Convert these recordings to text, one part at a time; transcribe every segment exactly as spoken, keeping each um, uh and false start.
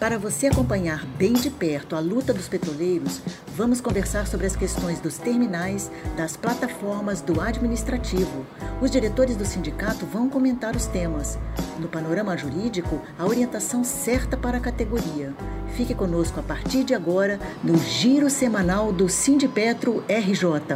Para você acompanhar bem de perto a luta dos petroleiros, vamos conversar sobre as questões dos terminais, das plataformas, do administrativo. Os diretores do sindicato vão comentar os temas. No panorama jurídico, a orientação certa para a categoria. Fique conosco a partir de agora no Giro Semanal do Sindipetro R J.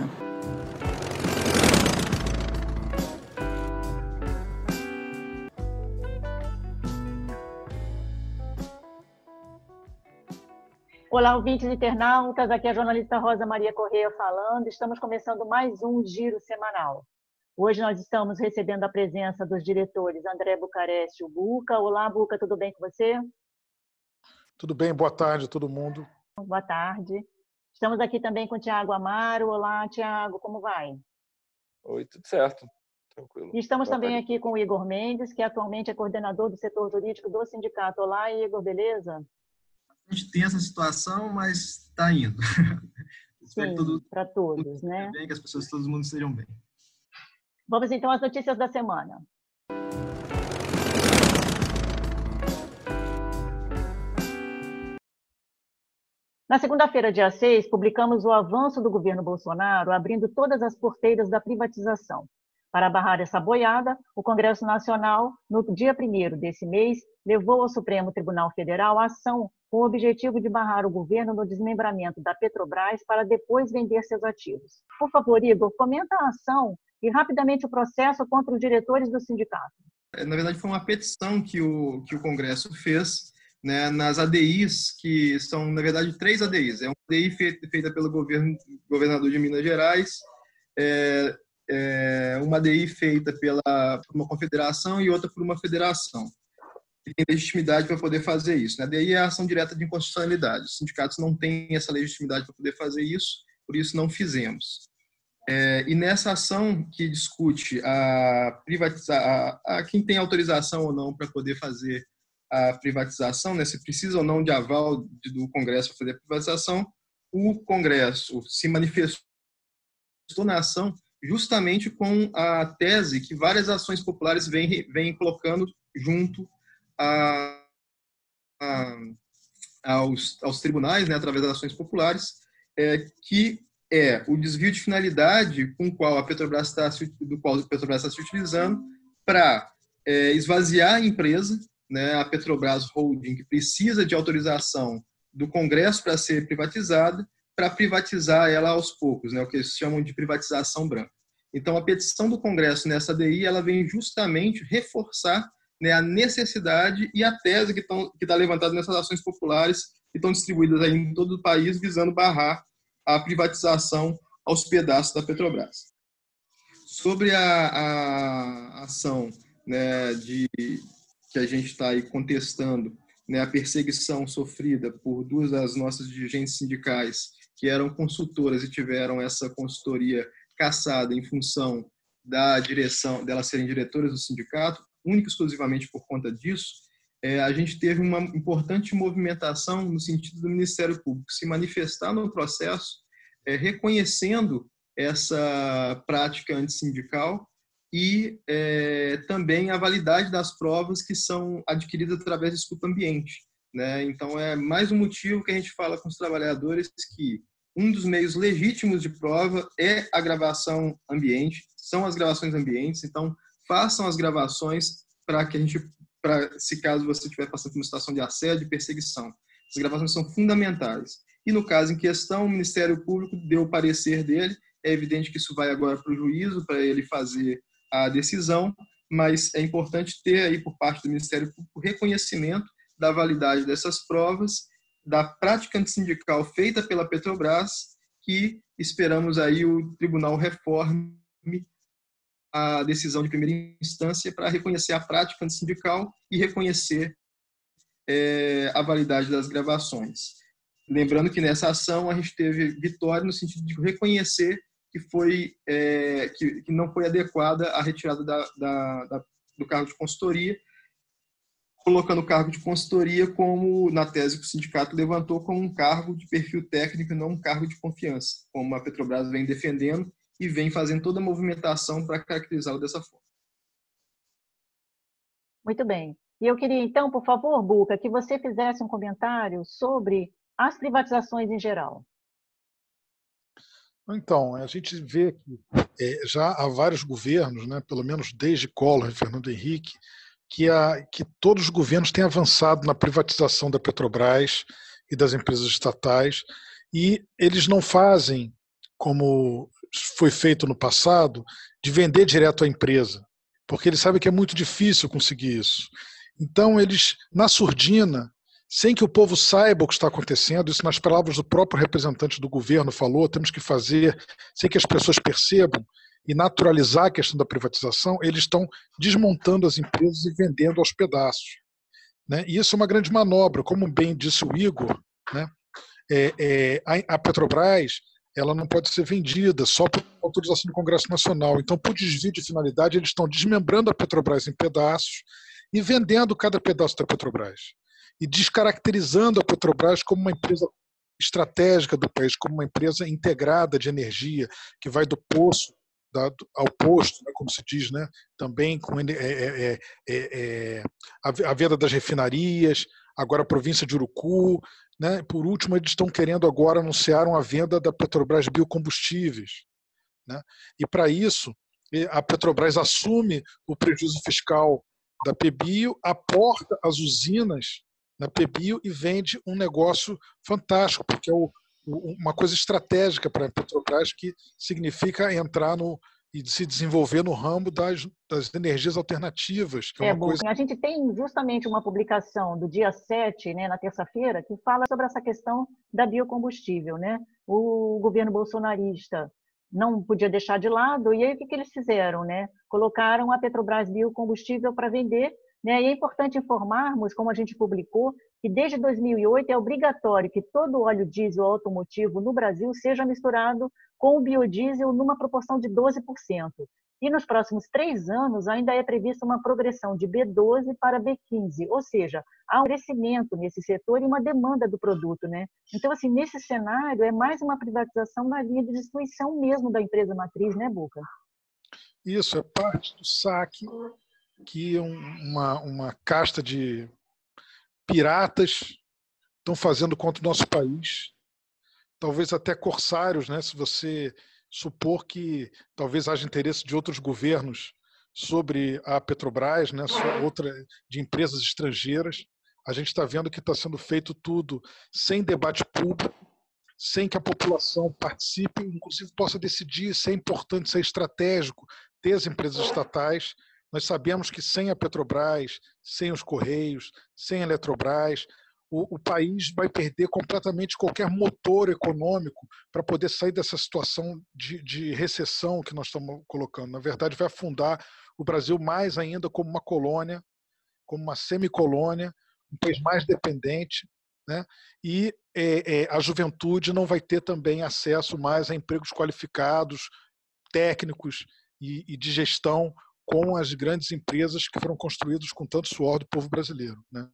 Olá, ouvintes e internautas, aqui é a jornalista Rosa Maria Correia falando. Estamos começando mais um Giro Semanal. Hoje nós estamos recebendo a presença dos diretores André Bucareste e o Buca. Olá, Buca, tudo bem com você? Tudo bem, boa tarde a todo mundo. Boa tarde. Estamos aqui também com o Tiago Amaro. Olá, Tiago, como vai? Oi, tudo certo. Tranquilo. E estamos boa também tarde. aqui com o Igor Mendes, que atualmente é coordenador do setor jurídico do sindicato. Olá, Igor, beleza? A gente tem essa situação, mas está indo. Espero que Sim, para todos, né? Bem, que as pessoas, todo mundo estejam bem. Vamos então às notícias da semana. Na segunda-feira, dia seis, publicamos o avanço do governo Bolsonaro abrindo todas as porteiras da privatização. Para barrar essa boiada, o Congresso Nacional, no dia primeiro desse mês, levou ao Supremo Tribunal Federal a ação com o objetivo de barrar o governo no desmembramento da Petrobras para depois vender seus ativos. Por favor, Igor, comenta a ação e rapidamente o processo contra os diretores do sindicato. Na verdade, foi uma petição que o, que o Congresso fez, né, nas A D Is, que são, na verdade, três A D Is. É uma A D I feita, feita pelo governo, governador de Minas Gerais, é, é uma A D I feita pela, por uma confederação e outra por uma federação. E tem legitimidade para poder fazer isso. A A D I é a ação direta de inconstitucionalidade. Os sindicatos não têm essa legitimidade para poder fazer isso, por isso não fizemos. É, e nessa ação que discute a privatizar, a, a quem tem autorização ou não para poder fazer a privatização, né, se precisa ou não de aval do Congresso para fazer a privatização, o Congresso se manifestou na ação justamente com a tese que várias ações populares vêm, vêm colocando junto a, a, aos, aos tribunais, né, através das ações populares, é, que é o desvio de finalidade com o qual a Petrobras está, do qual a Petrobras está se utilizando para é, esvaziar a empresa, né, a Petrobras Holding, que precisa de autorização do Congresso para ser privatizada, para privatizar ela aos poucos, né, o que eles chamam de privatização branca. Então, a petição do Congresso nessa A D I, ela vem justamente reforçar, né, a necessidade e a tese que estão que está levantada nessas ações populares que estão distribuídas aí em todo o país, visando barrar a privatização aos pedaços da Petrobras. Sobre a, a ação, né, de, que a gente está aí contestando, né, a perseguição sofrida por duas das nossas dirigentes sindicais que eram consultoras e tiveram essa consultoria cassada em função da direção, delas serem diretoras do sindicato, única e exclusivamente por conta disso, é, a gente teve uma importante movimentação no sentido do Ministério Público se manifestar no processo, é, reconhecendo essa prática antissindical e é, também a validade das provas que são adquiridas através da escuta ambiente, né? Então, é mais um motivo que a gente fala com os trabalhadores que um dos meios legítimos de prova é a gravação ambiente, são as gravações ambientes, então façam as gravações para que a gente, para se caso você estiver passando por uma situação de assédio e perseguição. As gravações são fundamentais. E no caso em questão, o Ministério Público deu o parecer dele, é evidente que isso vai agora para o juízo, para ele fazer a decisão, mas é importante ter aí por parte do Ministério Público o reconhecimento da validade dessas provas, da prática antissindical feita pela Petrobras, que esperamos aí o Tribunal reforme a decisão de primeira instância para reconhecer a prática antissindical e reconhecer é, a validade das gravações. Lembrando que nessa ação a gente teve vitória no sentido de reconhecer que, foi, é, que, que não foi adequada a retirada da, da, da, do cargo de consultoria, colocando o cargo de consultoria como, na tese que o sindicato levantou, como um cargo de perfil técnico e não um cargo de confiança, como a Petrobras vem defendendo e vem fazendo toda a movimentação para caracterizá-lo dessa forma. Muito bem. E eu queria, então, por favor, Buca, que você fizesse um comentário sobre as privatizações em geral. Então, a gente vê que é, já há vários governos, né, pelo menos desde Collor e Fernando Henrique, que, a, que todos os governos têm avançado na privatização da Petrobras e das empresas estatais, e eles não fazem, como foi feito no passado, de vender direto à empresa, porque eles sabem que é muito difícil conseguir isso. Então, eles, na surdina, sem que o povo saiba o que está acontecendo, isso nas palavras do próprio representante do governo falou, temos que fazer sem que as pessoas percebam e naturalizar a questão da privatização, eles estão desmontando as empresas e vendendo aos pedaços. Né? E isso é uma grande manobra, como bem disse o Igor, né? é, é, a, a Petrobras ela não pode ser vendida só por autorização do Congresso Nacional. Então, por desvio de finalidade, eles estão desmembrando a Petrobras em pedaços e vendendo cada pedaço da Petrobras. E descaracterizando a Petrobras como uma empresa estratégica do país, como uma empresa integrada de energia, que vai do poço da, ao posto, né, como se diz, né, também com é, é, é, é, a, a venda das refinarias, agora a província de Urucu. Né, por último, eles estão querendo agora anunciar a venda da Petrobras Biocombustíveis. Né, e para isso, a Petrobras assume o prejuízo fiscal da PeBio, aporta as usinas na PeBio e vende um negócio fantástico, porque é o, o, uma coisa estratégica para a Petrobras, que significa entrar no, e se desenvolver no ramo das, das energias alternativas. Que é, é uma bom. coisa... A gente tem justamente uma publicação do dia sete, né, na terça-feira, que fala sobre essa questão da biocombustível. Né? O governo bolsonarista não podia deixar de lado, e aí o que, que eles fizeram? Né? Colocaram a Petrobras Biocombustível para vender. Né? E é importante informarmos, como a gente publicou, que desde dois mil e oito é obrigatório que todo óleo diesel automotivo no Brasil seja misturado com o biodiesel numa proporção de doze por cento. E nos próximos três anos ainda é prevista uma progressão de B doze para B quinze, ou seja, há um crescimento nesse setor e uma demanda do produto. Né? Então, assim, nesse cenário, é mais uma privatização na linha de destruição mesmo da empresa matriz, né, Buca? Isso, é parte do saque que uma, uma casta de piratas estão fazendo contra o nosso país, talvez até corsários, né? Se você supor que talvez haja interesse de outros governos sobre a Petrobras, né? Outra de empresas estrangeiras. A gente está vendo que está sendo feito tudo sem debate público, sem que a população participe, inclusive possa decidir se é importante, se é estratégico ter as empresas estatais. Nós sabemos que sem a Petrobras, sem os Correios, sem a Eletrobras, o, o país vai perder completamente qualquer motor econômico para poder sair dessa situação de, de recessão que nós estamos colocando. Na verdade, vai afundar o Brasil mais ainda como uma colônia, como uma semicolônia, um país mais dependente, né? E é, é, a juventude não vai ter também acesso mais a empregos qualificados, técnicos e, e de gestão com as grandes empresas que foram construídas com tanto suor do povo brasileiro. Né?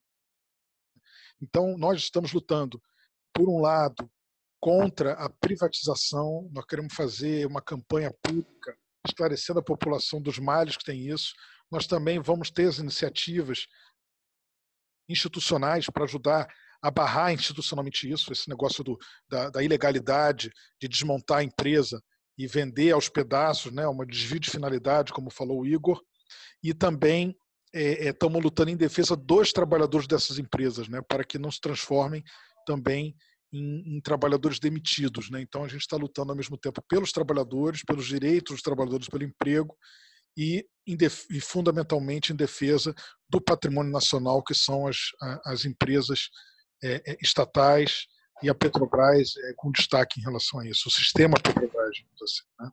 Então, nós estamos lutando, por um lado, contra a privatização, nós queremos fazer uma campanha pública, esclarecendo a população dos males que tem isso. Nós também vamos ter as iniciativas institucionais para ajudar a barrar institucionalmente isso, esse negócio do, da, da ilegalidade de desmontar a empresa e vender aos pedaços, né, uma desvio de finalidade, como falou o Igor, e também estamos é, é, lutando em defesa dos trabalhadores dessas empresas, né, para que não se transformem também em, em trabalhadores demitidos. Né? Então a gente está lutando ao mesmo tempo pelos trabalhadores, pelos direitos dos trabalhadores, pelo emprego e, em def, e fundamentalmente em defesa do patrimônio nacional, que são as, as empresas é, estatais, e a Petrobras é, com destaque em relação a isso, o sistema Petrobras, assim, né?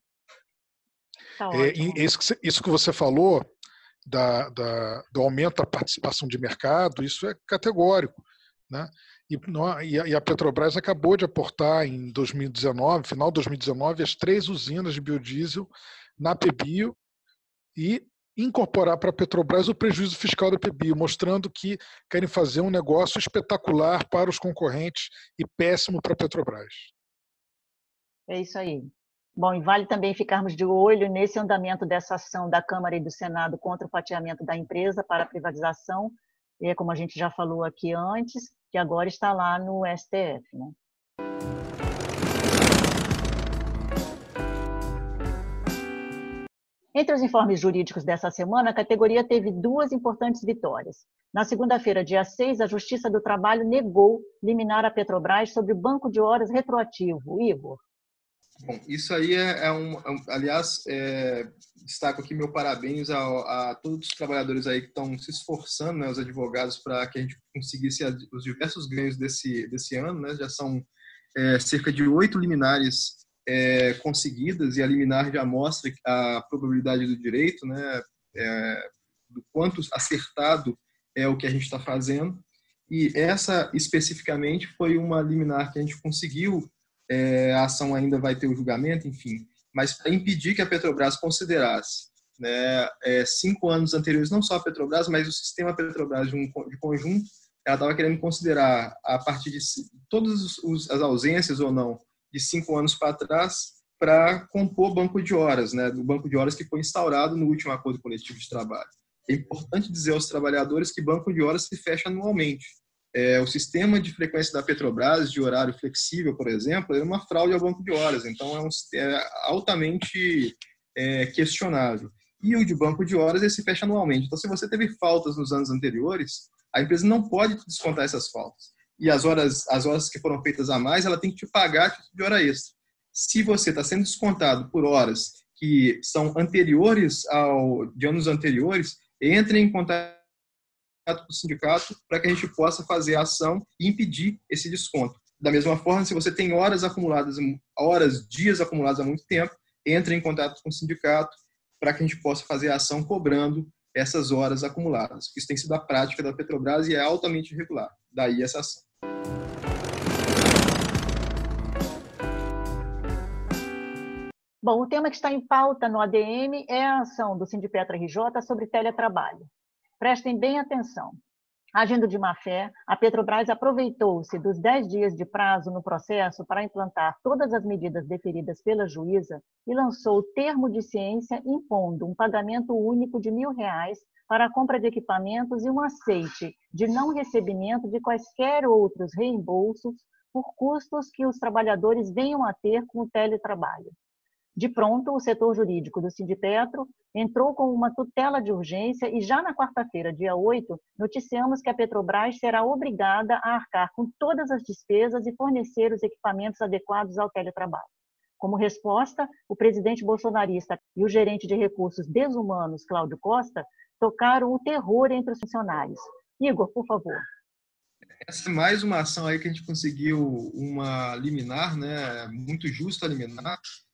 Tá é, ótimo. isso, que você, isso que você falou da, da, do aumento da participação de mercado, isso é categórico, né? E, e a Petrobras acabou de aportar em dois mil e dezenove, final de dois mil e dezenove, as três usinas de biodiesel na PeBio e incorporar para a Petrobras o prejuízo fiscal da PeBio, mostrando que querem fazer um negócio espetacular para os concorrentes e péssimo para a Petrobras. É isso aí. Bom, e vale também ficarmos de olho nesse andamento dessa ação da Câmara e do Senado contra o fatiamento da empresa para a privatização, é, como a gente já falou aqui antes, que agora está lá no S T F, né? Entre os informes jurídicos dessa semana, a categoria teve duas importantes vitórias. Na segunda-feira, dia seis, a Justiça do Trabalho negou liminar a Petrobras sobre o banco de horas retroativo. Igor. Bom, isso aí é, é um, é um... Aliás, é, destaco aqui meu parabéns a, a todos os trabalhadores aí que estão se esforçando, né, os advogados, para que a gente conseguisse os diversos ganhos desse, desse ano, né? Já são é, cerca de oito liminares É, conseguidas, e a liminar já mostra a probabilidade do direito, né, é, do quanto acertado é o que a gente está fazendo. E essa, especificamente, foi uma liminar que a gente conseguiu, é, a ação ainda vai ter o julgamento, enfim, mas para impedir que a Petrobras considerasse, né, é, cinco anos anteriores, não só a Petrobras, mas o sistema Petrobras de, um, de conjunto, ela estava querendo considerar, a partir de todas as ausências ou não, de cinco anos para trás, para compor banco de horas, né, do banco de horas que foi instaurado no último acordo coletivo de trabalho. É importante dizer aos trabalhadores que banco de horas se fecha anualmente. É, o sistema de frequência da Petrobras, de horário flexível, por exemplo, é uma fraude ao banco de horas, então é, um, é altamente é, questionável. E o de banco de horas, ele se fecha anualmente. Então, se você teve faltas nos anos anteriores, a empresa não pode descontar essas faltas. E as horas, as horas que foram feitas a mais, ela tem que te pagar de hora extra. Se você está sendo descontado por horas que são anteriores ao de anos anteriores, entre em contato com o sindicato para que a gente possa fazer a ação e impedir esse desconto. Da mesma forma, se você tem horas acumuladas, horas, dias acumulados há muito tempo, entre em contato com o sindicato para que a gente possa fazer a ação cobrando essas horas acumuladas. Isso tem sido a prática da Petrobras e é altamente irregular. Daí essa ação. Bom, o tema que está em pauta no A D M é a ação do Sindipetra R J sobre teletrabalho. Prestem bem atenção. Agindo de má-fé, a Petrobras aproveitou-se dos dez dias de prazo no processo para implantar todas as medidas deferidas pela juíza e lançou termo de ciência impondo um pagamento único de mil reais para a compra de equipamentos e um aceite de não recebimento de quaisquer outros reembolsos por custos que os trabalhadores venham a ter com o teletrabalho. De pronto, o setor jurídico do Sindipetro entrou com uma tutela de urgência e já na quarta-feira, dia oito, noticiamos que a Petrobras será obrigada a arcar com todas as despesas e fornecer os equipamentos adequados ao teletrabalho. Como resposta, o presidente bolsonarista e o gerente de recursos desumanos, Cláudio Costa, tocaram o terror entre os funcionários. Igor, por favor. Essa é mais uma ação aí que a gente conseguiu uma liminar, né, muito justa a liminar.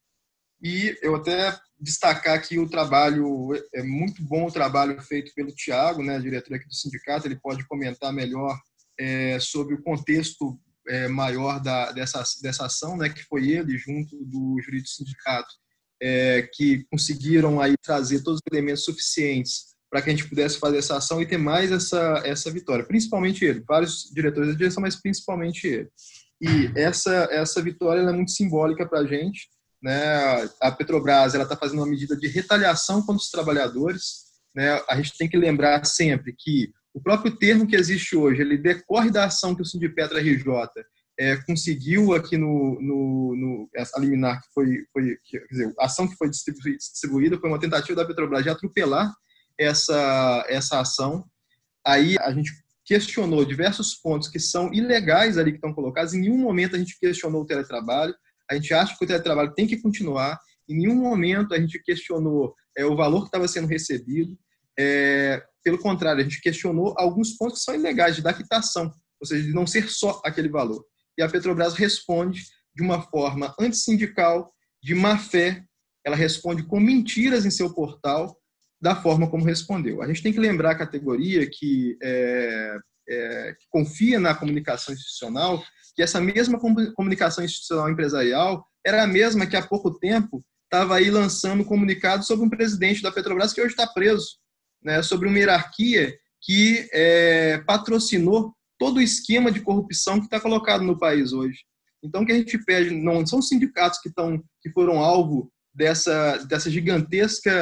E eu até destacar aqui o trabalho, é muito bom o trabalho feito pelo Tiago, né, diretor aqui do sindicato, ele pode comentar melhor é, sobre o contexto é, maior da, dessa, dessa ação, né, que foi ele, junto do jurídico do sindicato, é, que conseguiram aí trazer todos os elementos suficientes para que a gente pudesse fazer essa ação e ter mais essa, essa vitória. Principalmente ele, vários diretores da direção, mas principalmente ele. E essa, essa vitória ela é muito simbólica para a gente, né? A Petrobras está fazendo uma medida de retaliação contra os trabalhadores, né? A gente tem que lembrar sempre que o próprio termo que existe hoje, ele decorre da ação que o Sindipetra R J é, conseguiu aqui no, no, no essa liminar que foi, foi quer dizer, a ação que foi distribuída foi uma tentativa da Petrobras de atropelar essa, essa ação. Aí a gente questionou diversos pontos que são ilegais ali que estão colocados. Em nenhum momento a gente questionou o teletrabalho. A gente acha que o teletrabalho tem que continuar. Em nenhum momento a gente questionou é, o valor que estava sendo recebido. É, pelo contrário, a gente questionou alguns pontos que são ilegais, de dar quitação, ou seja, de não ser só aquele valor. E a Petrobras responde de uma forma antissindical, de má fé. Ela responde com mentiras em seu portal, da forma como respondeu. A gente tem que lembrar a categoria que, é, é, que confia na comunicação institucional, que essa mesma comunicação institucional empresarial era a mesma que há pouco tempo estava aí lançando comunicado sobre um presidente da Petrobras que hoje está preso, né, sobre uma hierarquia que é, patrocinou todo o esquema de corrupção que está colocado no país hoje. Então, o que a gente pede, não são os sindicatos que, estão, que foram alvo dessa, dessa gigantesca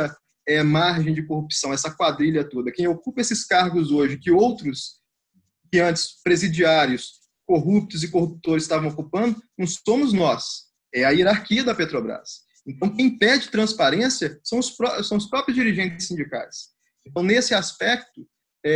é, margem de corrupção, essa quadrilha toda. Quem ocupa esses cargos hoje, que outros, que antes presidiários, corruptos e corruptores estavam ocupando, não somos nós, é a hierarquia da Petrobras. Então, quem pede transparência são os, pró- são os próprios dirigentes sindicais. Então, nesse aspecto,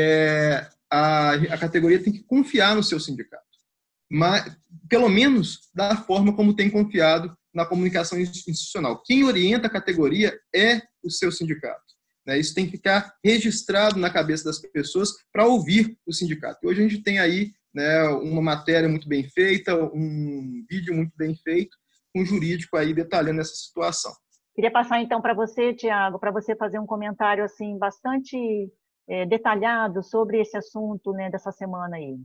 é, a, a categoria tem que confiar no seu sindicato, mas, pelo menos da forma como tem confiado na comunicação institucional. Quem orienta a categoria é o seu sindicato. Né? Isso tem que ficar registrado na cabeça das pessoas para ouvir o sindicato. E hoje a gente tem aí, né, uma matéria muito bem feita, um vídeo muito bem feito, um jurídico aí detalhando essa situação. Queria passar então para você, Tiago, para você fazer um comentário assim bastante é, detalhado sobre esse assunto, né, dessa semana aí.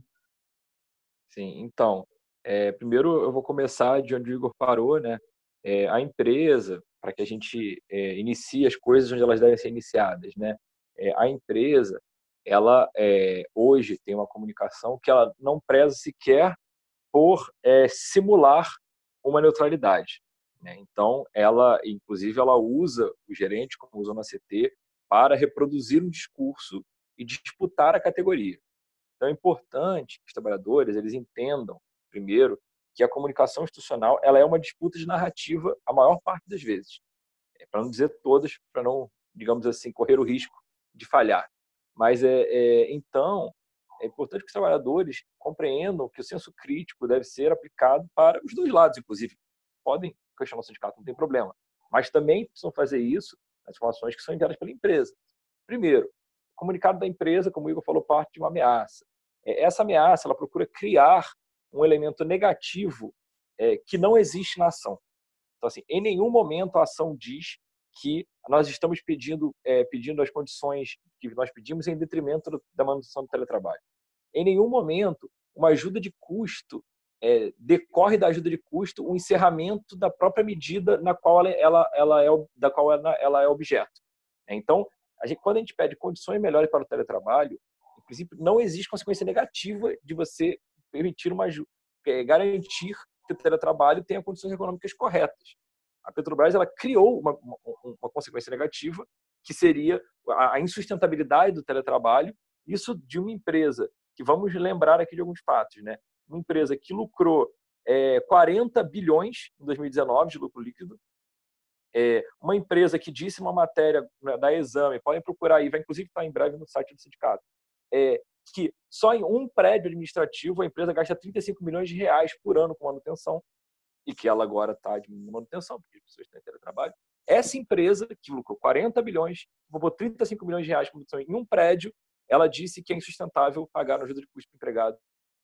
Sim, então, é, primeiro eu vou começar de onde o Igor parou, né? É, a empresa, para que a gente é, inicie as coisas onde elas devem ser iniciadas, né? É, a empresa, ela é, hoje tem uma comunicação que ela não preza sequer por é, simular uma neutralidade, né? Então, ela, inclusive, ela usa o gerente, como usa na C T, para reproduzir um discurso e disputar a categoria. Então, é importante que os trabalhadores eles entendam, primeiro, que a comunicação institucional ela é uma disputa de narrativa a maior parte das vezes. É, para não dizer todas, para não, digamos assim, correr o risco de falhar. Mas, é, é, então, é importante que os trabalhadores compreendam que o senso crítico deve ser aplicado para os dois lados, inclusive. Podem questionar o sindicato, não tem problema. Mas também precisam fazer isso nas informações que são enviadas pela empresa. Primeiro, o comunicado da empresa, como o Igor falou, parte de uma ameaça. Essa ameaça ela procura criar um elemento negativo é, que não existe na ação. Então, assim, em nenhum momento a ação diz que nós estamos pedindo, é, pedindo as condições que nós pedimos em detrimento do, da manutenção do teletrabalho. Em nenhum momento uma ajuda de custo é, decorre da ajuda de custo o encerramento da própria medida na qual ela, ela, ela é, da qual ela, ela é objeto. Então, a gente, quando a gente pede condições melhores para o teletrabalho, em princípio, não existe consequência negativa de você permitir uma garantir que o teletrabalho tenha condições econômicas corretas. A Petrobras ela criou uma, uma, uma consequência negativa que seria a insustentabilidade do teletrabalho. Isso de uma empresa que, vamos lembrar aqui de alguns fatos, né? Uma empresa que lucrou é, quarenta bilhões em dois mil e dezenove de lucro líquido. É, uma empresa que disse uma matéria da Exame, podem procurar aí, vai inclusive estar em breve no site do sindicato, é, que só em um prédio administrativo a empresa gasta trinta e cinco milhões de reais por ano com manutenção e que ela agora está diminuindo manutenção, porque as pessoas têm teletrabalho. Essa empresa, que lucrou quarenta bilhões, roubou trinta e cinco milhões de reais com manutenção em um prédio, ela disse que é insustentável pagar a ajuda de custo para o empregado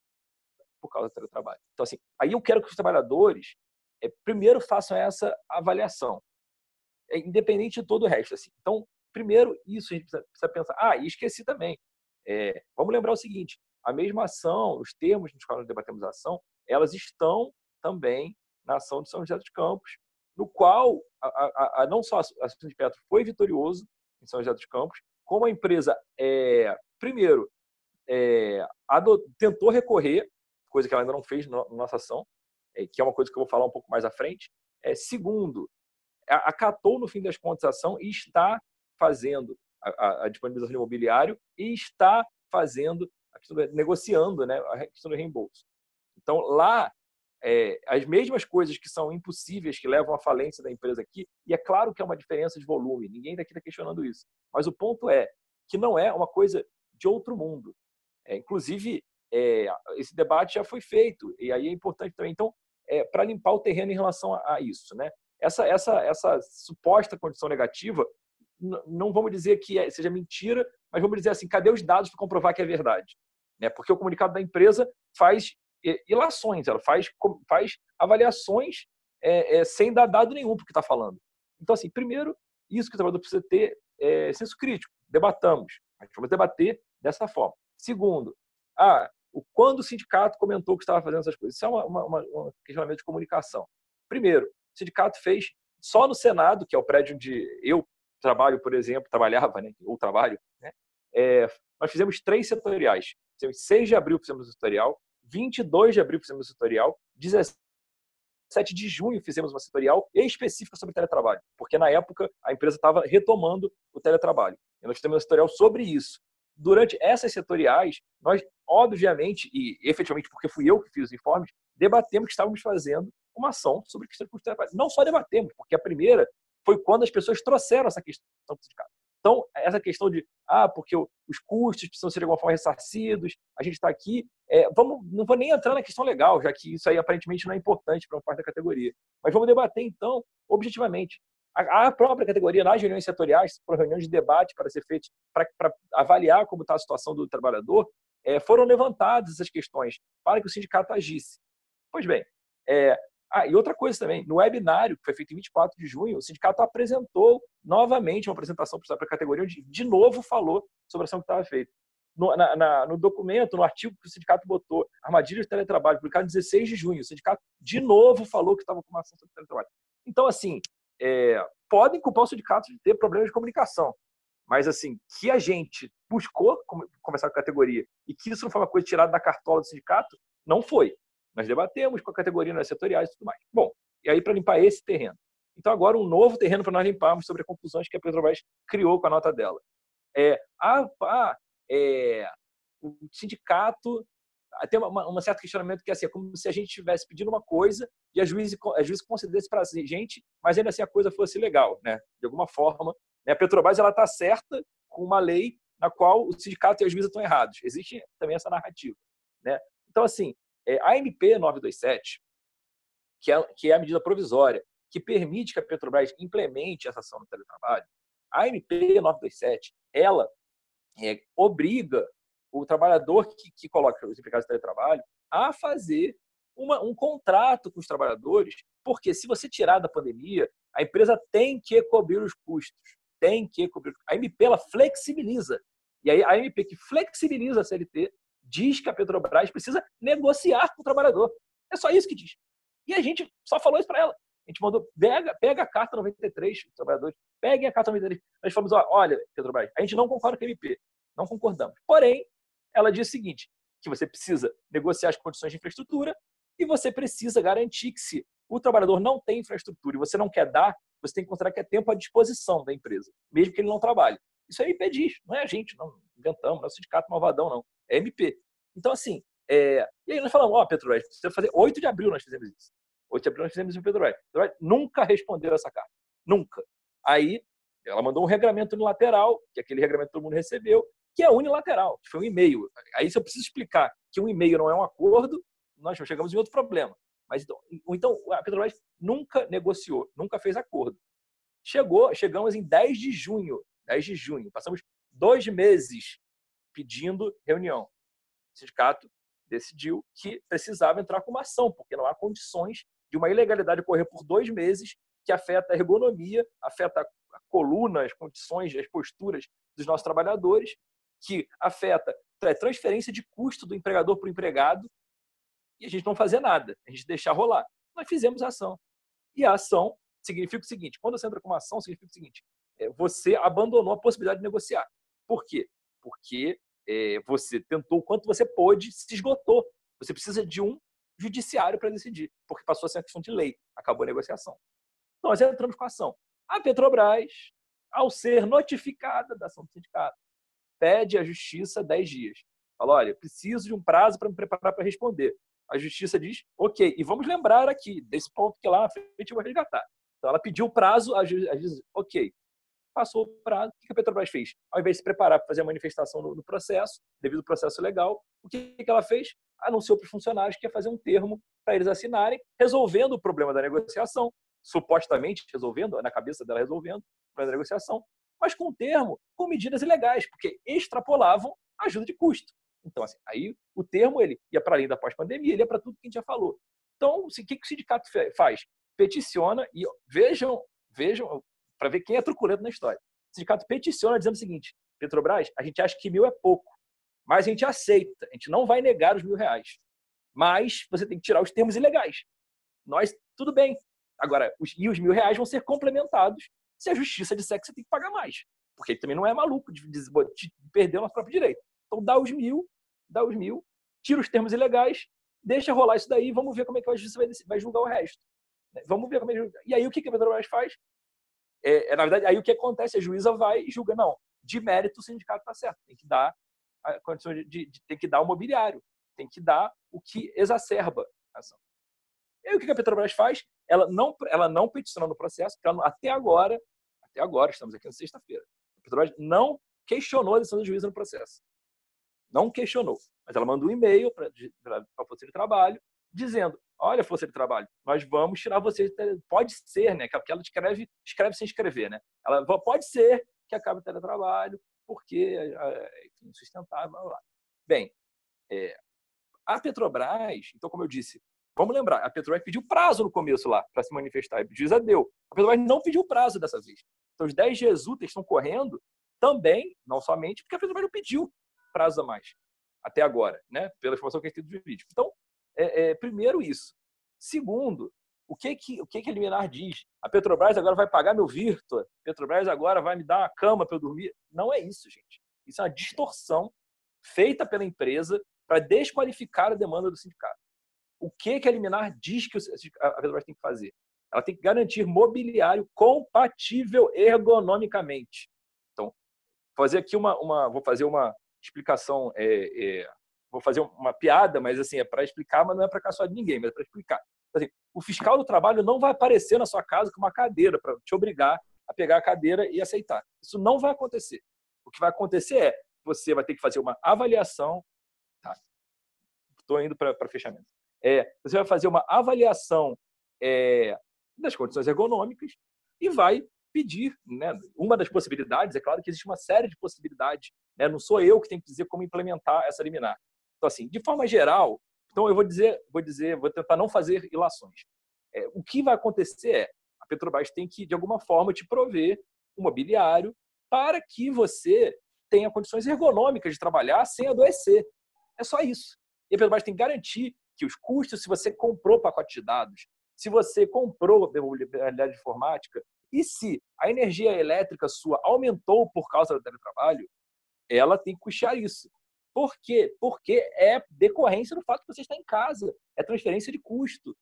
por causa do teletrabalho. Então, assim, aí eu quero que os trabalhadores é, primeiro façam essa avaliação, é, independente de todo o resto. Assim. Então, primeiro, isso a gente precisa, precisa pensar. Ah, e esqueci também. É, vamos lembrar o seguinte, a mesma ação, os termos nos quais nós debatemos a ação, elas estão também na ação de São José dos Campos, no qual a, a, a, não só a Sindipetro foi vitorioso em São José dos Campos, como a empresa, é, primeiro, é, adot, tentou recorrer, coisa que ela ainda não fez na nossa ação, é, que é uma coisa que eu vou falar um pouco mais à frente. É, segundo, acatou no fim das contas a ação e está fazendo a, a disponibilização de imobiliário e está fazendo, a questão do, negociando, né, a questão do reembolso. Então, lá, é, as mesmas coisas que são impossíveis, que levam à falência da empresa aqui, e é claro que é uma diferença de volume, ninguém daqui está questionando isso, mas o ponto é que não é uma coisa de outro mundo. É, inclusive, é, esse debate já foi feito, e aí é importante também, então, é, para limpar o terreno em relação a, a isso, né? Essa, essa, essa suposta condição negativa, não vamos dizer que seja mentira, mas vamos dizer assim, cadê os dados para comprovar que é verdade? Né? Porque o comunicado da empresa faz ilações, ela faz, faz avaliações é, é, sem dar dado nenhum para o que está falando. Então, assim, primeiro, isso que o trabalhador precisa ter é senso crítico, debatamos, mas vamos debater dessa forma. Segundo, ah, o, quando o sindicato comentou que estava fazendo essas coisas, isso é uma, uma, uma, um questionamento de comunicação. Primeiro, o sindicato fez só no Senado, que é o prédio onde eu trabalho, por exemplo, trabalhava, né, ou trabalho, né, é, nós fizemos três setoriais. seis de abril fizemos o setorial, vinte e dois de abril fizemos o setorial, dezessete sete de junho fizemos uma setorial específica sobre teletrabalho, porque na época a empresa estava retomando o teletrabalho. E nós fizemos uma setorial sobre isso. Durante essas setoriais, nós, obviamente, e efetivamente porque fui eu que fiz os informes, debatemos que estávamos fazendo uma ação sobre a questão de custo de trabalho. Não só debatemos, porque a primeira foi quando as pessoas trouxeram essa questão para o sindicato. Então, essa questão de, ah, porque os custos precisam ser de alguma forma ressarcidos, a gente está aqui, é, vamos, não vou nem entrar na questão legal, já que isso aí aparentemente não é importante para uma parte da categoria. Mas vamos debater, então, objetivamente. A, a própria categoria, nas reuniões setoriais, foram reuniões de debate para ser feitas, para avaliar como está a situação do trabalhador, é, foram levantadas essas questões para que o sindicato agisse. Pois bem, é, Ah, e outra coisa também, no webinário, que foi feito em vinte e quatro de junho, o sindicato apresentou novamente uma apresentação para a categoria, onde de novo falou sobre a ação que estava feita. No, na, na, no documento, no artigo que o sindicato botou, Armadilhas de Teletrabalho, publicado em dezesseis de junho, o sindicato de novo falou que estava com uma ação sobre teletrabalho. Então, assim, é, podem culpar o sindicato de ter problemas de comunicação, mas, assim, que a gente buscou conversar com a categoria e que isso não foi uma coisa tirada da cartola do sindicato, não foi. Nós debatemos com a categoria nas setoriais e tudo mais. Bom, e aí para limpar esse terreno. Então, agora um novo terreno para nós limparmos sobre as conclusões que a Petrobras criou com a nota dela. É, a, a, é, o sindicato tem uma, uma certo questionamento que é assim, é como se a gente estivesse pedindo uma coisa e a juíza, a juíza concedesse para a gente, mas ainda assim a coisa fosse legal, né? De alguma forma. Né? A Petrobras está certa com uma lei na qual o sindicato e a juíza estão errados. Existe também essa narrativa. Né? Então, assim, a M P novecentos e vinte e sete, que é, que é a medida provisória que permite que a Petrobras implemente essa ação no teletrabalho, a M P novecentos e vinte e sete, ela é, obriga o trabalhador que, que coloca os empregados de teletrabalho a fazer uma, um contrato com os trabalhadores, porque se você tirar da pandemia, a empresa tem que cobrir os custos, tem que cobrir. A M P ela flexibiliza. E aí a M P que flexibiliza a C L T diz que a Petrobras precisa negociar com o trabalhador. É só isso que diz. E a gente só falou isso para ela. A gente mandou, pega, pega a carta noventa e três, os trabalhadores, peguem a carta noventa e três. Nós falamos, ó, olha, Petrobras, a gente não concorda com a M P, não concordamos. Porém, ela diz o seguinte, que você precisa negociar as condições de infraestrutura e você precisa garantir que se o trabalhador não tem infraestrutura e você não quer dar, você tem que considerar que é tempo à disposição da empresa, mesmo que ele não trabalhe. Isso a M P diz, não é a gente, não inventamos, não é o sindicato malvadão, não. É M P. Então, assim, é... e aí nós falamos, ó, oh, Petrobras, precisa fazer... oito de abril nós fizemos isso. oito de abril nós fizemos isso no Petrobras. Petrobras nunca respondeu essa carta. Nunca. Aí, ela mandou um regramento unilateral, que aquele regramento todo mundo recebeu, que é unilateral, que foi um e-mail. Aí, se eu preciso explicar que um e-mail não é um acordo, nós chegamos em outro problema. Mas, então, então a Petrobras nunca negociou, nunca fez acordo. Chegou, chegamos em dez de junho. dez de junho. Passamos dois meses pedindo reunião. O sindicato decidiu que precisava entrar com uma ação, porque não há condições de uma ilegalidade ocorrer por dois meses que afeta a ergonomia, afeta a coluna, as condições, as posturas dos nossos trabalhadores, que afeta a transferência de custo do empregador para o empregado, e a gente não fazer nada, a gente deixar rolar. Nós fizemos a ação. E a ação significa o seguinte, quando você entra com uma ação, significa o seguinte, você abandonou a possibilidade de negociar. Por quê? Porque é, você tentou o quanto você pôde, se esgotou. Você precisa de um judiciário para decidir, porque passou a ser uma questão de lei, acabou a negociação. Então, nós entramos com a ação. A Petrobras, ao ser notificada da ação do sindicato, pede à Justiça dez dias. Fala, olha, preciso de um prazo para me preparar para responder. A Justiça diz, ok, e vamos lembrar aqui, desse ponto que lá na frente eu vou resgatar. Então, ela pediu o prazo, a Justiça diz, ok. Passou o prazo, o que a Petrobras fez? Ao invés de se preparar para fazer a manifestação no, no processo, devido ao processo legal, o que, que ela fez? Anunciou para os funcionários que ia fazer um termo para eles assinarem, resolvendo o problema da negociação, supostamente resolvendo, na cabeça dela resolvendo o problema da negociação, mas com um termo com medidas ilegais, porque extrapolavam a ajuda de custo. Então, assim, aí o termo ele ia para além da pós-pandemia, ele ia para tudo que a gente já falou. Então, o que, que o sindicato faz? Peticiona e vejam, vejam para ver quem é truculento na história. O sindicato peticiona dizendo o seguinte, Petrobras, a gente acha que mil é pouco, mas a gente aceita, a gente não vai negar os mil reais, mas você tem que tirar os termos ilegais. Nós, tudo bem. Agora, os, e os mil reais vão ser complementados se a justiça disser que você tem que pagar mais, porque ele também não é maluco de, de, de perder o nosso próprio direito. Então, dá os mil, dá os mil, tira os termos ilegais, deixa rolar isso daí e vamos ver como é que a justiça vai, vai julgar o resto. Vamos ver como é. E aí o que a Petrobras faz? É, é, na verdade, aí o que acontece? A juíza vai e julga, não, de mérito o sindicato está certo, tem que dar a condição de, de, de tem que dar o mobiliário, tem que dar o que exacerba a ação. E aí o que a Petrobras faz? Ela não, ela não peticionou no processo, porque ela, até agora, até agora, estamos aqui na sexta-feira, a Petrobras não questionou a decisão da juíza no processo. Não questionou, mas ela mandou um e-mail para a Força de Trabalho dizendo, olha, Força de Trabalho, nós vamos tirar você, pode ser, né, que ela escreve, escreve sem escrever, né? Ela pode ser que acabe o teletrabalho, porque é insustentável, blá, blá. Bem, é, a Petrobras, então, como eu disse, vamos lembrar, a Petrobras pediu prazo no começo lá para se manifestar, e a juíza deu. A Petrobras não pediu prazo dessa vez. Então, os dez dias úteis estão correndo também, não somente, porque a Petrobras não pediu prazo a mais, até agora, né? Pela informação que a gente tem do jurídico. Então, é, é, primeiro isso. Segundo, o que que, o que que a liminar diz? A Petrobras agora vai pagar meu Virtua, a Petrobras agora vai me dar uma cama para eu dormir. Não é isso, gente. Isso é uma distorção feita pela empresa para desqualificar a demanda do sindicato. O que que a liminar diz que a Petrobras tem que fazer? Ela tem que garantir mobiliário compatível ergonomicamente. Então, fazer aqui uma, uma vou fazer uma explicação, é, é, vou fazer uma piada, mas assim é para explicar, mas não é para caçar de ninguém, mas é para explicar. Assim, o fiscal do trabalho não vai aparecer na sua casa com uma cadeira para te obrigar a pegar a cadeira e aceitar. Isso não vai acontecer. O que vai acontecer é você vai ter que fazer uma avaliação. Tá? Estou indo para fechamento. É, você vai fazer uma avaliação é, das condições ergonômicas e vai pedir, né? Uma das possibilidades, é claro que existe uma série de possibilidades, né? Não sou eu que tenho que dizer como implementar essa liminar. Então, assim, de forma geral, então eu vou dizer, vou dizer, vou tentar não fazer ilações. É, o que vai acontecer é a Petrobras tem que, de alguma forma, te prover um mobiliário para que você tenha condições ergonômicas de trabalhar sem adoecer. É só isso. E a Petrobras tem que garantir que os custos, se você comprou pacote de dados, se você comprou a mobilidade informática, e se a energia elétrica sua aumentou por causa do teletrabalho, ela tem que custear isso. Por quê? Porque é decorrência do fato que você está em casa. É transferência de custo.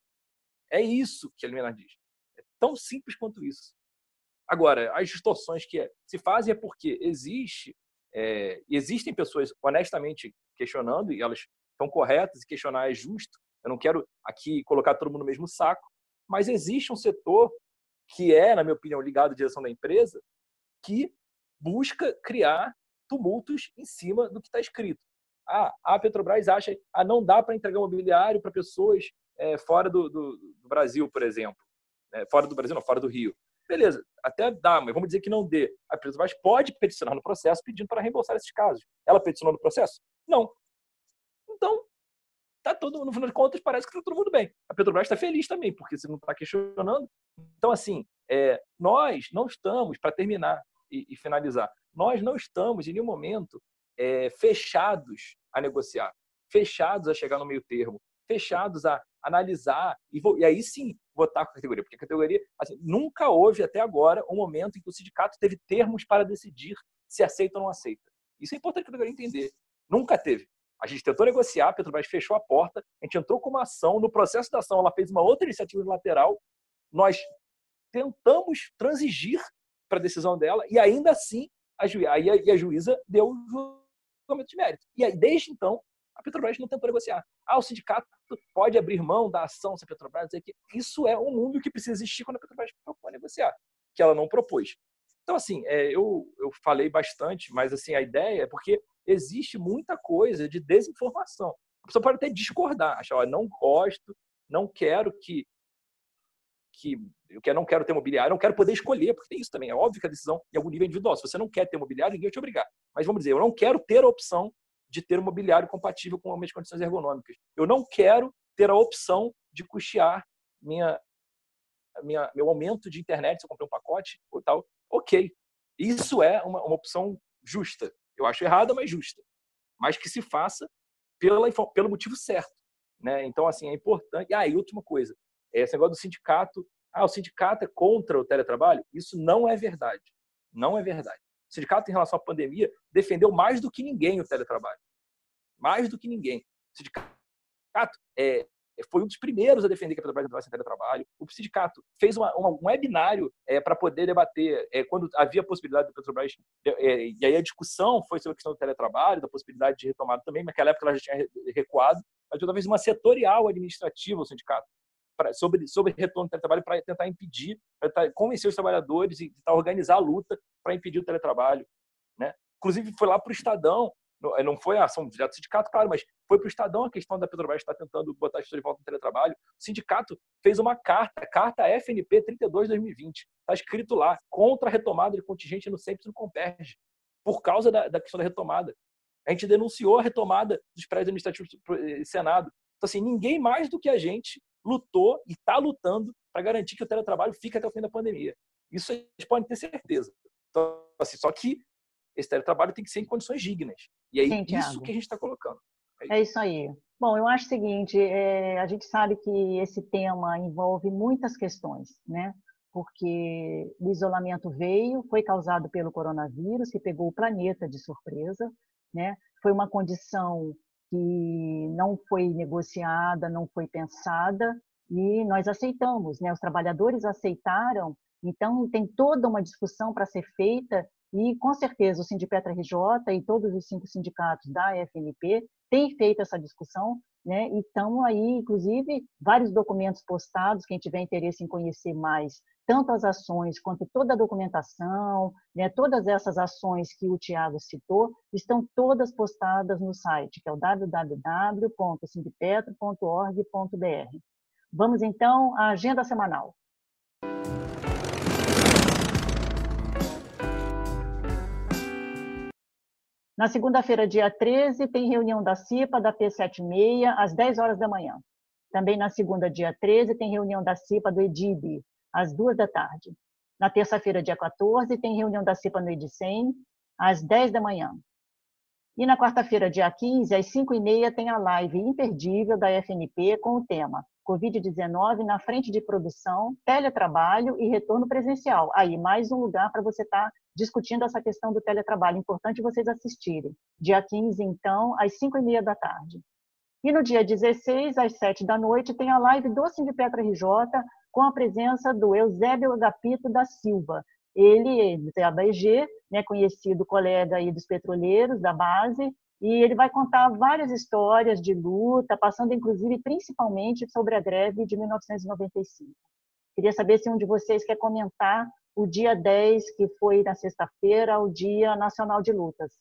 É isso que a liminar diz. É tão simples quanto isso. Agora, as distorções que se fazem é porque existe, é, existem pessoas honestamente questionando, e elas estão corretas, e questionar é justo. Eu não quero aqui colocar todo mundo no mesmo saco, mas existe um setor que é, na minha opinião, ligado à direção da empresa, que busca criar tumultos em cima do que está escrito. Ah, a Petrobras acha que ah, não dá para entregar mobiliário para pessoas é, fora do, do, do Brasil, por exemplo. É, fora do Brasil, não, fora do Rio. Beleza, até dá, mas vamos dizer que não dê. A Petrobras pode peticionar no processo pedindo para reembolsar esses casos. Ela peticionou no processo? Não. Então, tá todo, no final de contas, parece que está todo mundo bem. A Petrobras está feliz também, porque você não está questionando. Então, assim, é, nós não estamos, para terminar e, e finalizar, nós não estamos, em nenhum momento, é, fechados a negociar, fechados a chegar no meio termo, fechados a analisar e, e aí sim votar com a categoria. Porque a categoria, assim, nunca houve até agora um momento em que o sindicato teve termos para decidir se aceita ou não aceita. Isso é importante a categoria entender. Nunca teve. A gente tentou negociar, a Petrobras fechou a porta, a gente entrou com uma ação, no processo da ação ela fez uma outra iniciativa unilateral, nós tentamos transigir para a decisão dela e ainda assim a, ju aí a, e a juíza deu o julgamento de mérito. E aí, desde então, a Petrobras não tentou negociar. Ah, o sindicato pode abrir mão da ação se a Petrobras dizer que isso é um mundo que precisa existir quando a Petrobras propõe negociar, que ela não propôs. Então, assim, é, eu, eu falei bastante, mas assim, a ideia é porque existe muita coisa de desinformação. A pessoa pode até discordar, achar, ó, não gosto, não quero que, que eu não quero ter mobiliário, não quero poder escolher, porque tem isso também. É óbvio que a decisão, em algum nível, é individual. Se você não quer ter mobiliário, ninguém vai te obrigar. Mas vamos dizer, eu não quero ter a opção de ter um mobiliário compatível com as minhas condições ergonômicas. Eu não quero ter a opção de custear minha, minha, meu aumento de internet se eu comprei um pacote ou tal. Ok. Isso é uma, uma opção justa. Eu acho errada, mas justa. Mas que se faça pela, pelo motivo certo. Né? Então, assim, é importante. Ah, e última coisa. Esse negócio do sindicato. Ah, o sindicato é contra o teletrabalho? Isso não é verdade. Não é verdade. O sindicato, em relação à pandemia, defendeu mais do que ninguém o teletrabalho. Mais do que ninguém. O sindicato é, foi um dos primeiros a defender que a Petrobras entrasse em teletrabalho. O sindicato fez uma, uma, um webinário é, para poder debater é, quando havia a possibilidade da Petrobras, é, e aí a discussão foi sobre a questão do teletrabalho, da possibilidade de retomada também, mas naquela época ela já tinha recuado, mas talvez uma setorial administrativa ao sindicato pra, sobre, sobre retorno do teletrabalho para tentar impedir, para tentar convencer os trabalhadores e tentar organizar a luta para impedir o teletrabalho. Né? Inclusive, foi lá para o Estadão, não foi a ação direta do sindicato, claro, mas foi para o Estadão a questão da Petrobras estar tentando botar as pessoas de volta no teletrabalho. O sindicato fez uma carta, carta F N P trinta e dois barra dois mil e vinte. Está escrito lá, contra a retomada de contingente no SEMPS e no Comperj, por causa da, da questão da retomada. A gente denunciou a retomada dos prédios administrativos do Senado. Então, assim, ninguém mais do que a gente lutou e está lutando para garantir que o teletrabalho fique até o fim da pandemia. Isso a gente pode ter certeza. Então, assim, só que esse teletrabalho tem que ser em condições dignas. E aí, Sim, isso Thiago. que a gente está colocando. É isso. é isso aí. Bom, eu acho o seguinte, é, a gente sabe que esse tema envolve muitas questões, né? Porque o isolamento veio, foi causado pelo coronavírus, que pegou o planeta de surpresa, né? Foi uma condição que não foi negociada, não foi pensada, e nós aceitamos, né? Os trabalhadores aceitaram, então tem toda uma discussão para ser feita. E, com certeza, o Sindipetra R J e todos os cinco sindicatos da F N P têm feito essa discussão, né? E estão aí, inclusive, vários documentos postados, quem tiver interesse em conhecer mais, tanto as ações quanto toda a documentação, né? Todas essas ações que o Thiago citou, estão todas postadas no site, que é o w w w ponto sindipetra ponto org ponto b r. Vamos, então, à agenda semanal. Na segunda-feira, dia treze, tem reunião da CIPA, da P setenta e seis, às dez horas da manhã. Também na segunda, dia treze, tem reunião da CIPA do EDIB, às duas da tarde. Na terça-feira, dia quatorze, tem reunião da CIPA no EDICEM, às dez da manhã. E na quarta-feira, dia quinze, às cinco e meia, tem a live imperdível da F N P com o tema covid dezenove na frente de produção, teletrabalho e retorno presencial. Aí, mais um lugar para você estar discutindo essa questão do teletrabalho. Importante vocês assistirem. Dia quinze, então, às cinco e meia da tarde. E no dia dezesseis, às sete da noite, tem a live do Sindipetra R J com a presença do Eusébio Agapito da Silva. Ele é da E G, né, conhecido colega aí dos petroleiros, da base, e ele vai contar várias histórias de luta, passando inclusive principalmente sobre a greve de mil novecentos e noventa e cinco. Queria saber se um de vocês quer comentar o dia dez, que foi na sexta-feira, o Dia Nacional de Lutas.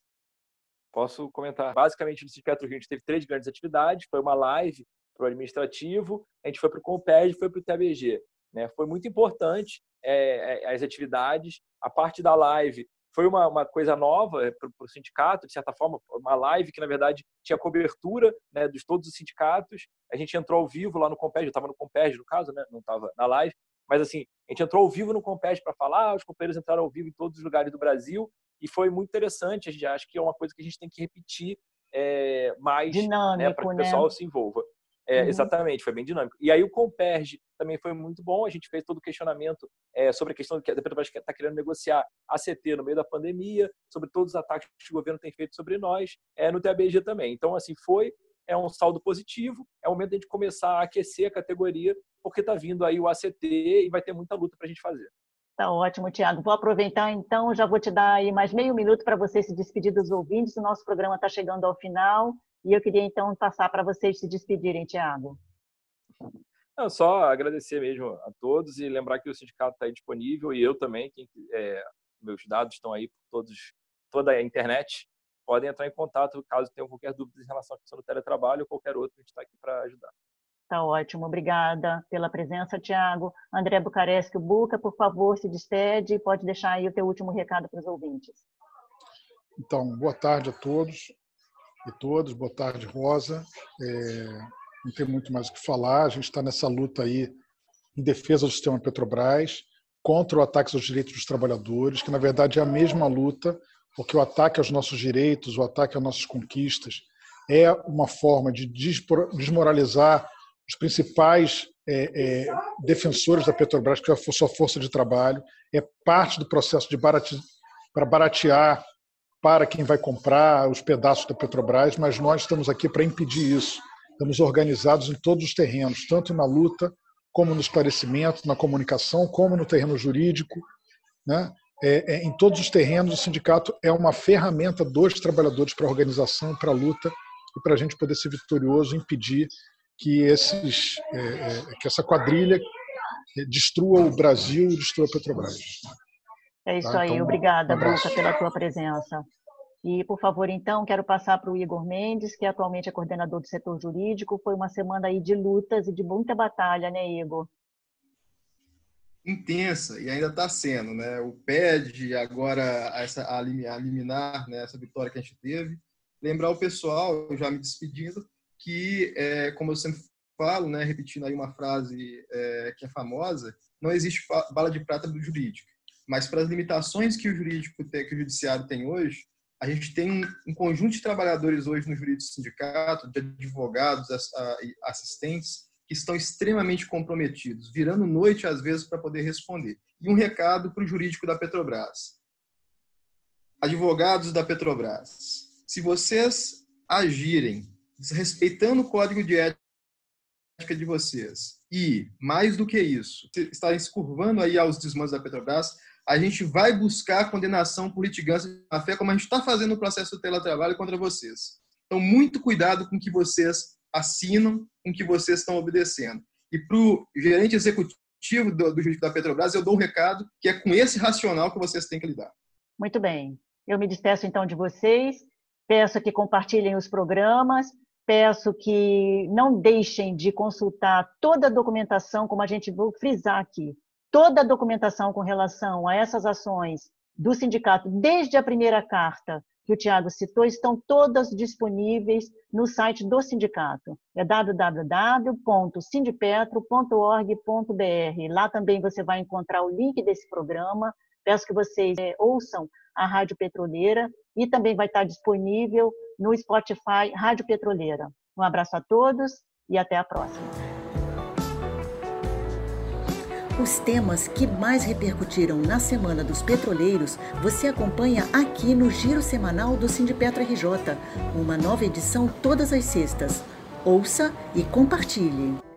Posso comentar. Basicamente, no Sindicato a gente teve três grandes atividades. Foi uma live para o administrativo, a gente foi para o Comperj e foi para o T A B G. Né? Foi muito importante é, as atividades. A parte da live foi uma, uma coisa nova para o sindicato, de certa forma, uma live que, na verdade, tinha cobertura, né, de todos os sindicatos. A gente entrou ao vivo lá no Comperj, eu estava no Comperj, no caso, né, não estava na live, mas assim, a gente entrou ao vivo no Comperj para falar, os companheiros entraram ao vivo em todos os lugares do Brasil, e foi muito interessante. A gente acha que é uma coisa que a gente tem que repetir é, mais, né, para que o pessoal né? se envolva. É, uhum. Exatamente, foi bem dinâmico. E aí o Comperj também foi muito bom, a gente fez todo o questionamento é, sobre a questão que a Petrobras está querendo negociar a C T no meio da pandemia, sobre todos os ataques que o governo tem feito sobre nós, é, no T A B G também. Então, assim, foi é um saldo positivo, é o momento de a gente começar a aquecer a categoria, porque está vindo aí o A C T e vai ter muita luta para a gente fazer. Tá ótimo, Thiago. Vou aproveitar, então, já vou te dar aí mais meio minuto para você se despedir dos ouvintes. O nosso programa está chegando ao final e eu queria, então, passar para vocês se despedirem, Thiago. Não, só agradecer mesmo a todos e lembrar que o sindicato está aí disponível e eu também, quem, é, meus dados estão aí por todos, toda a internet, podem entrar em contato caso tenham qualquer dúvida em relação à questão do teletrabalho ou qualquer outro, a gente está aqui para ajudar. Tá ótimo, obrigada pela presença, Thiago. André Bucaresc, o Buca, por favor, se despede e pode deixar aí o teu último recado para os ouvintes. Então, boa tarde a todos e todas, boa tarde, Rosa. É, não tem muito mais o que falar, a gente está nessa luta aí em defesa do sistema Petrobras, contra o ataque aos direitos dos trabalhadores, que na verdade é a mesma luta, porque o ataque aos nossos direitos, o ataque às nossas conquistas é uma forma de desmoralizar os principais é, é, defensores da Petrobras, que é a sua força de trabalho, é parte do processo de barate, para baratear para quem vai comprar os pedaços da Petrobras, mas nós estamos aqui para impedir isso. Estamos organizados em todos os terrenos, tanto na luta, como no esclarecimento, na comunicação, como no terreno jurídico, né? É, é, em todos os terrenos, o sindicato é uma ferramenta dos trabalhadores para a organização, para a luta e para a gente poder ser vitorioso e impedir que, esses, é, é, que essa quadrilha destrua o Brasil e destrua a Petrobras. É isso tá? aí, Então, obrigada, um Bruca, pela tua presença. E, por favor, então, quero passar para o Igor Mendes, que atualmente é coordenador do setor jurídico. Foi uma semana aí de lutas e de muita batalha, né, Igor? Intensa, e ainda está sendo, né? O P E D, agora essa, a liminar, né, essa vitória que a gente teve. Lembrar o pessoal, já me despedindo, que, é, como eu sempre falo, né, repetindo aí uma frase é, que é famosa, não existe bala de prata do jurídico. Mas para as limitações que o jurídico tem, que o judiciário tem hoje, a gente tem um, um conjunto de trabalhadores hoje no jurídico sindicato, de advogados, assistentes, que estão extremamente comprometidos, virando noite às vezes para poder responder. E um recado para o jurídico da Petrobras. Advogados da Petrobras, se vocês agirem desrespeitando o código de ética de vocês e, mais do que isso, estarem se curvando aí aos desmandos da Petrobras, a gente vai buscar a condenação por litigância de má-fé, como a gente está fazendo no processo do teletrabalho contra vocês. Então, muito cuidado com o que vocês assinam, com o que vocês estão obedecendo. E para o gerente executivo do, do jurídico da Petrobras, eu dou um recado que é com esse racional que vocês têm que lidar. Muito bem. Eu me despeço, então, de vocês. Peço que compartilhem os programas. Peço que não deixem de consultar toda a documentação, como a gente vai frisar aqui, toda a documentação com relação a essas ações do sindicato, desde a primeira carta que o Tiago citou, estão todas disponíveis no site do sindicato. É w w w ponto sindipetro ponto org ponto b r. Lá também você vai encontrar o link desse programa. Peço que vocês é, ouçam a Rádio Petroleira e também vai estar disponível no Spotify Rádio Petroleira. Um abraço a todos e até a próxima. Os temas que mais repercutiram na Semana dos Petroleiros, você acompanha aqui no Giro Semanal do Sindipetro R J, uma nova edição todas as sextas. Ouça e compartilhe.